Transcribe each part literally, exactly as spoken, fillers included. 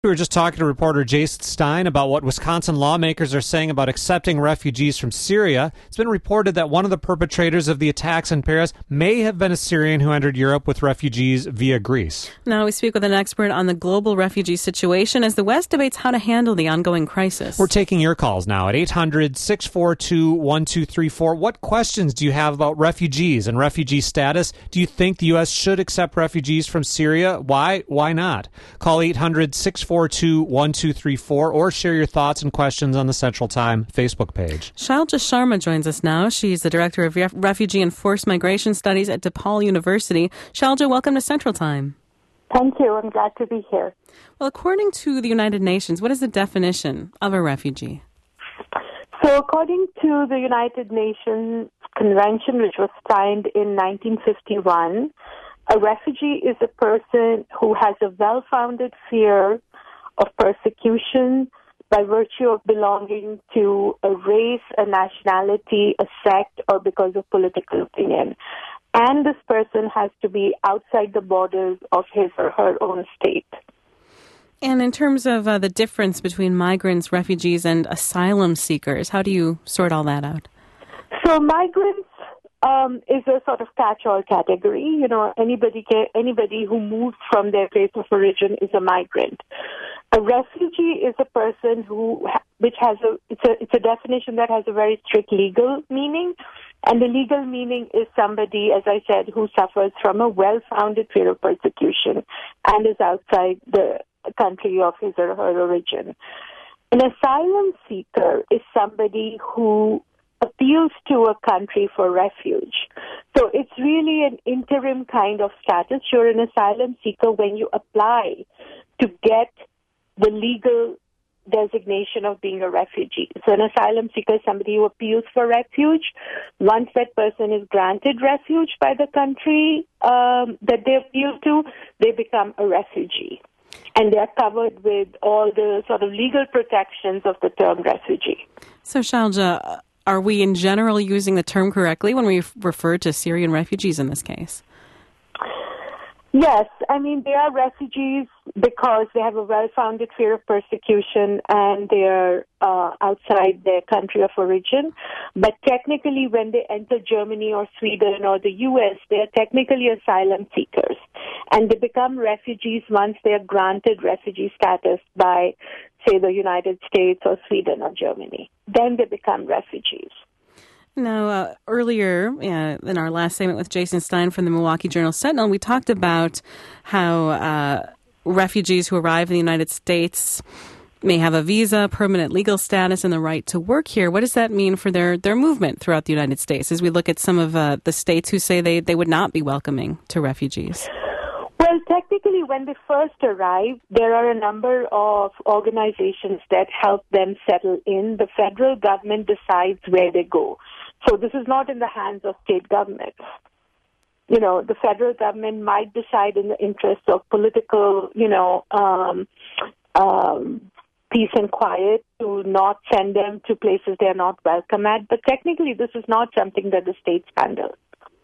We were just talking to reporter Jason Stein about what Wisconsin lawmakers are saying about accepting refugees from Syria. It's been reported that one of the perpetrators of the attacks in Paris may have been a Syrian who entered Europe with refugees via Greece. Now we speak with an expert on the global refugee situation as the West debates how to handle the ongoing crisis. We're taking your calls now at eight hundred, six four two, one two three four. What questions do you have about refugees and refugee status? Do you think the U S should accept refugees from Syria? Why? Why not? Call eight hundred, six four two, one two three four or share your thoughts and questions on the Central Time Facebook page. Shailja Sharma joins us now. She's the Director of Ref- Refugee and Forced Migration Studies at DePaul University. Shailja, welcome to Central Time. Thank you. I'm glad to be here. Well, according to the United Nations, what is the definition of a refugee? So according to the United Nations Convention, which was signed in nineteen fifty-one, a refugee is a person who has a well-founded fear of persecution by virtue of belonging to a race, a nationality, a sect, or because of political opinion. And this person has to be outside the borders of his or her own state. And in terms of uh, the difference between migrants, refugees, and asylum seekers, how do you sort all that out? So migrants um, is a sort of catch-all category. You know, anybody can, anybody who moves from their place of origin is a migrant. A refugee is a person who, which has a, it's a, it's a definition that has a very strict legal meaning. And the legal meaning is somebody, as I said, who suffers from a well-founded fear of persecution and is outside the country of his or her origin. An asylum seeker is somebody who appeals to a country for refuge. So it's really an interim kind of status. You're an asylum seeker when you apply to get the legal designation of being a refugee. So an asylum seeker is somebody who appeals for refuge. Once that person is granted refuge by the country um, that they appeal to, they become a refugee. And they are covered with all the sort of legal protections of the term refugee. So, Shailja, are we in general using the term correctly when we refer to Syrian refugees in this case? Yes, I mean, they are refugees because they have a well-founded fear of persecution and they are uh, outside their country of origin. But technically, when they enter Germany or Sweden or the U S, they are technically asylum seekers. And they become refugees once they are granted refugee status by, say, the United States or Sweden or Germany. Then they become refugees. Now, uh, earlier uh, in our last segment with Jason Stein from the Milwaukee Journal-Sentinel, we talked about how uh, refugees who arrive in the United States may have a visa, permanent legal status, and the right to work here. What does that mean for their, their movement throughout the United States as we look at some of uh, the states who say they, they would not be welcoming to refugees? Well, technically, when they first arrive, there are a number of organizations that help them settle in. The federal government decides where they go. So this is not in the hands of state governments. You know, the federal government might decide in the interest of political, you know, um, um, peace and quiet to not send them to places they're not welcome at. But technically, this is not something that the states handle.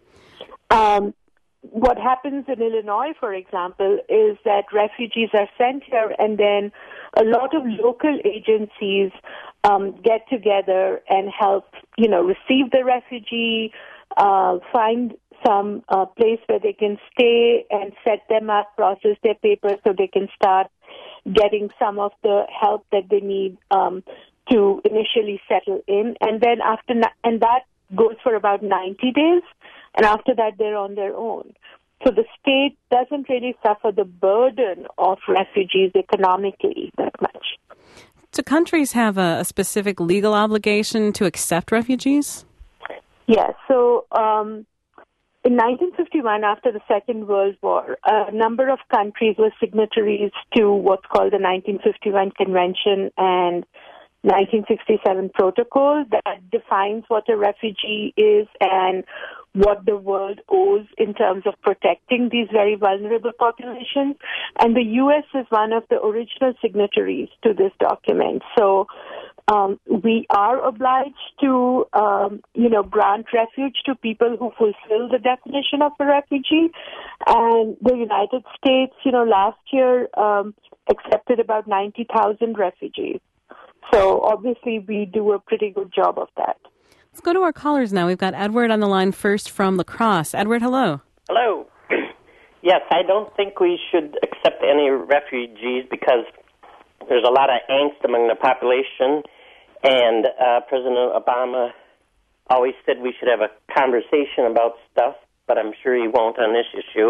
Um, what happens in Illinois, for example, is that refugees are sent here and then a lot of local agencies um, get together and help, you know, receive the refugee, uh, find some uh, place where they can stay and set them up, process their papers so they can start getting some of the help that they need um, to initially settle in. And then after, and that goes for about ninety days. And after that, they're on their own. So the state doesn't really suffer the burden of refugees economically that much. Do countries have a, a specific legal obligation to accept refugees? Yes. So um, in nineteen fifty-one, after the Second World War, a number of countries were signatories to what's called the nineteen fifty-one Convention and nineteen sixty-seven Protocol that defines what a refugee is and what the world owes in terms of protecting these very vulnerable populations. And the U S is one of the original signatories to this document. So Um, we are obliged to, um, you know, grant refuge to people who fulfill the definition of a refugee. And the United States, you know, last year um, accepted about ninety thousand refugees. So obviously we do a pretty good job of that. Let's go to our callers now. We've got Edward on the line first from La Crosse. Edward, hello. Hello. Yes, I don't think we should accept any refugees because there's a lot of angst among the population, and uh, President Obama always said we should have a conversation about stuff, but I'm sure he won't on this issue.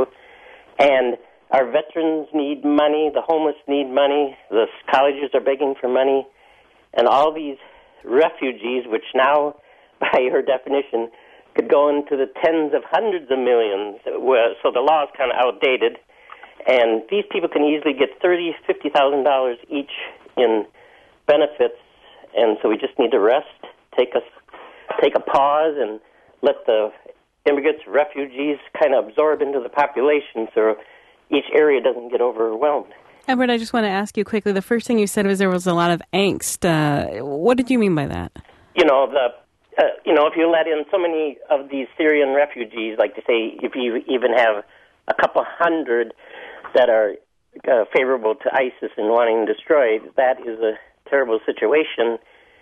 And our veterans need money, the homeless need money, the colleges are begging for money, and all these refugees, which now, by your definition, could go into the tens of hundreds of millions, so the law is kind of outdated. And these people can easily get thirty thousand dollars, fifty thousand dollars each in benefits, and so we just need to rest, take a, take a pause, and let the immigrants, refugees kind of absorb into the population so each area doesn't get overwhelmed. Edward, I just want to ask you quickly, the first thing you said was there was a lot of angst. Uh, what did you mean by that? You know, the uh, you know, if you let in so many of these Syrian refugees, like to say, if you even have a couple hundred that are uh, favorable to ISIS and wanting to destroy, that is a terrible situation.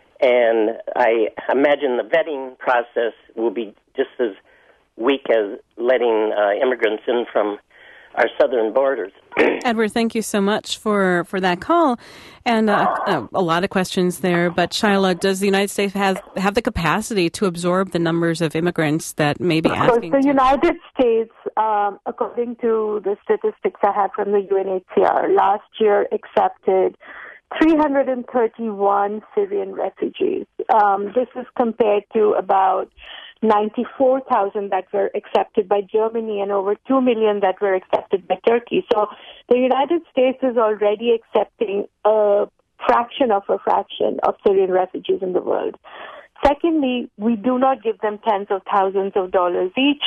And I imagine the vetting process will be just as weak as letting uh, immigrants in from our southern borders. Edward, thank you so much for, for that call. And uh, uh, a lot of questions there. But Shyla, does the United States have, have the capacity to absorb the numbers of immigrants that may be asking? So the to- United States, um, according to the statistics I had from the U N H C R, last year accepted three hundred thirty-one Syrian refugees. Um, this is compared to about ninety-four thousand that were accepted by Germany and over two million that were accepted by Turkey. So the United States is already accepting a fraction of a fraction of Syrian refugees in the world. Secondly, we do not give them tens of thousands of dollars each.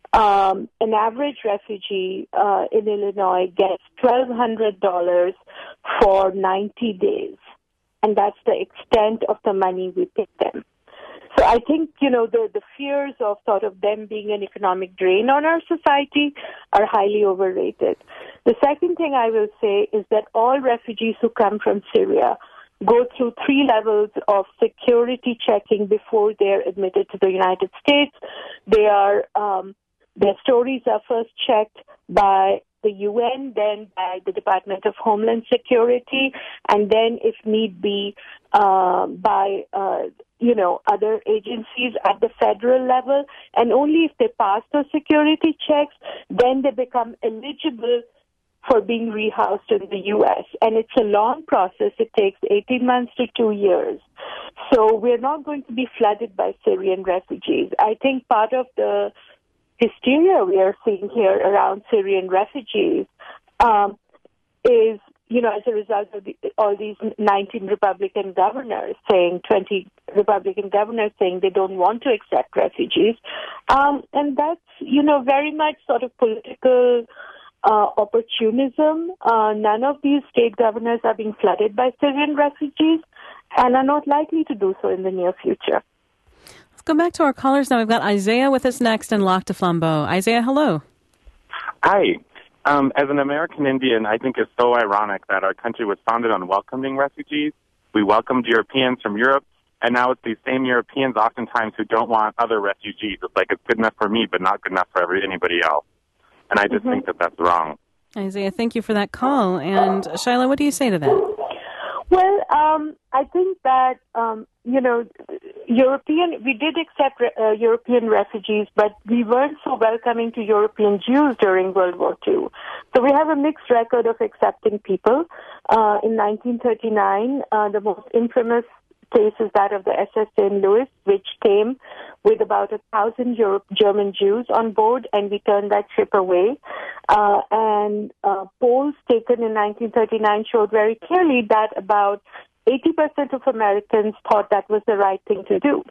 Um, an average refugee uh, in Illinois gets twelve hundred dollars for ninety days, and that's the extent of the money we pay them. So I think, you know, the, the fears of sort of them being an economic drain on our society are highly overrated. The second thing I will say is that all refugees who come from Syria go through three levels of security checking before they're admitted to the United States. They are, um, their stories are first checked by the U N, then by the Department of Homeland Security, and then, if need be, uh, by, uh, you know, other agencies at the federal level. And only if they pass those security checks, then they become eligible for being rehoused in the U S. And it's a long process. It takes eighteen months to two years. So we're not going to be flooded by Syrian refugees. I think part of the hysteria we are seeing here around Syrian refugees um, is, you know, as a result of the, all these nineteen Republican governors saying, twenty Republican governors saying they don't want to accept refugees. Um, and that's, you know, very much sort of political uh, opportunism. Uh, none of these state governors are being flooded by Syrian refugees and are not likely to do so in the near future. Let's go back to our callers now. We've got Isaiah with us next and Lac de Flambeau. Isaiah, hello. Hi. Um, as an American Indian, I think it's so ironic that our country was founded on welcoming refugees. We welcomed Europeans from Europe, and now it's these same Europeans oftentimes who don't want other refugees. It's like it's good enough for me, but not good enough for every, anybody else. And I just mm-hmm. think that that's wrong. Isaiah, thank you for that call. And Shyla, what do you say to that? Well, um, I think that, um, you know, European, we did accept uh, European refugees, but we weren't so welcoming to European Jews during World War Two. So we have a mixed record of accepting people. Uh, in nineteen thirty-nine, uh, the most infamous case is that of the S S Saint Louis, which came with about a thousand Europe, German Jews on board, and we turned that ship away. Uh, and uh, polls taken in nineteen thirty-nine showed very clearly that about eighty percent of Americans thought that was the right thing to do.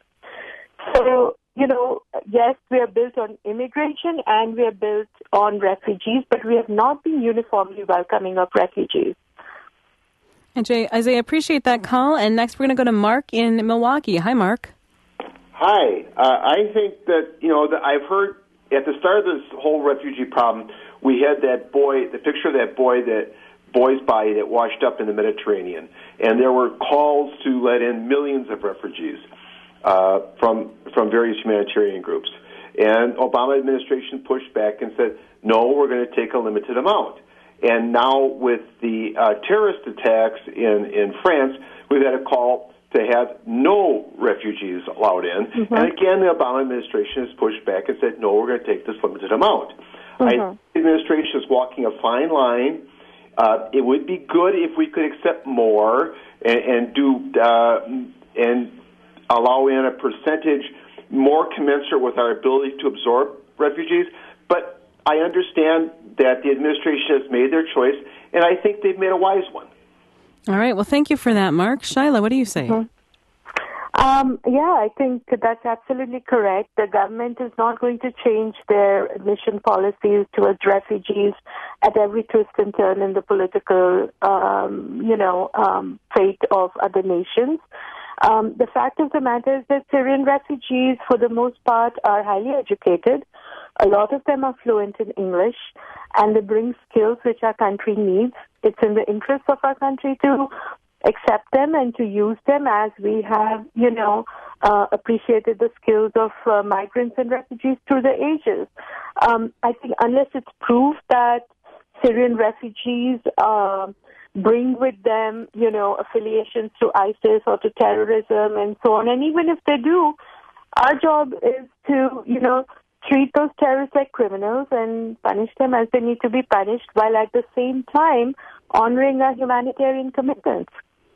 So, you know, yes, we are built on immigration and we are built on refugees, but we have not been uniformly welcoming of refugees. And Jay, Isaiah, appreciate that call. And next we're going to go to Mark in Milwaukee. Hi, Mark. Hi. Uh, I think that, you know, that I've heard at the start of this whole refugee problem, we had that boy, the picture of that boy, that boy's body that washed up in the Mediterranean. And there were calls to let in millions of refugees uh, from from various humanitarian groups. And Obama administration pushed back and said, no, we're going to take a limited amount. And now with the uh, terrorist attacks in, in France, we've had a call to have no refugees allowed in. Mm-hmm. And again, the Obama administration has pushed back and said, no, we're going to take this limited amount. Mm-hmm. I, the administration is walking a fine line. Uh, it would be good if we could accept more and, and do uh, and allow in a percentage more commensurate with our ability to absorb refugees. But I understand that the administration has made their choice, and I think they've made a wise one. All right. Well, thank you for that, Mark. Shyla, what do you say? Mm-hmm. Um, yeah, I think that's absolutely correct. The government is not going to change their admission policies towards refugees at every twist and turn in the political, um, you know, um, fate of other nations. Um, the fact of the matter is that Syrian refugees, for the most part, are highly educated. A lot of them are fluent in English, and they bring skills which our country needs. It's in the interest of our country to accept them and to use them as we have, you know, uh, appreciated the skills of uh, migrants and refugees through the ages. Um, I think unless it's proved that Syrian refugees uh, bring with them, you know, affiliations to ISIS or to terrorism and so on, and even if they do, our job is to, you know, treat those terrorists like criminals and punish them as they need to be punished, while at the same time honoring our humanitarian commitments.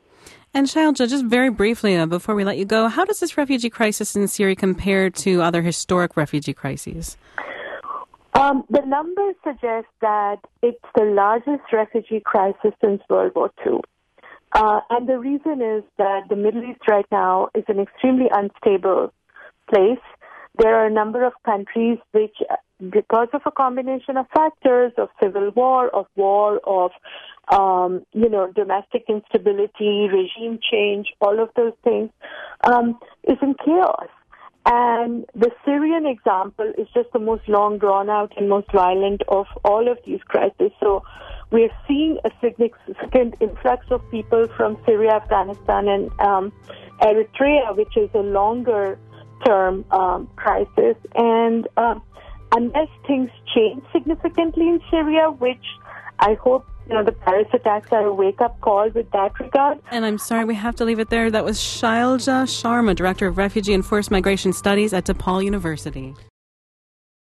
And Shailja, just very briefly uh, before we let you go, how does this refugee crisis in Syria compare to other historic refugee crises? Um, the numbers suggest that it's the largest refugee crisis since World War Two. Uh, and the reason is that the Middle East right now is an extremely unstable place. There are a number of countries which, because of a combination of factors, of civil war, of war, of, um, you know, domestic instability, regime change, all of those things, um, is in chaos. And the Syrian example is just the most long drawn out and most violent of all of these crises. So we're seeing a significant influx of people from Syria, Afghanistan, and um, Eritrea, which is a longer term um, crisis. And uh, unless things change significantly in Syria, which I hope, you know, the Paris attacks are a wake-up call with that regard. And I'm sorry, we have to leave it there. That was Shailja Sharma, Director of Refugee and Forced Migration Studies at DePaul University.